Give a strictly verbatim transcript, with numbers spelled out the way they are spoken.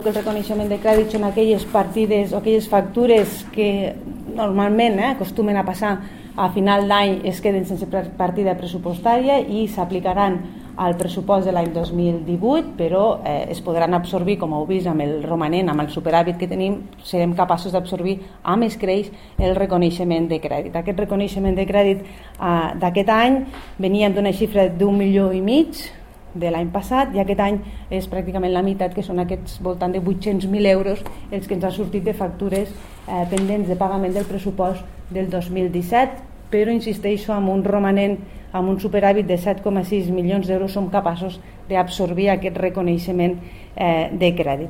El reconeixement de crèdit són aquelles partides o aquelles factures que normalment eh, acostumen a passar a final d'any, es queden sense partida pressupostària i s'aplicaran al pressupost de l'any dos mil divuit, però eh, es podran absorbir, com heu vist, amb el romanent, amb el superàvit que tenim, serem capaços d'absorbir amb escreix el reconeixement de crèdit. Aquest reconeixement de crèdit eh, d'aquest any veníem d'una xifra d'un milió i mig de l'any passat i aquest any és pràcticament la meitat, que són aquests voltant de vuit-cents mil euros els que ens ha sortit de factures eh, pendents de pagament del pressupost del dos mil disset, però insisteixo, amb un romanent, amb un superàvit de set coma sis milions d'euros som capaços d'absorbir aquest reconeixement eh, de crèdit.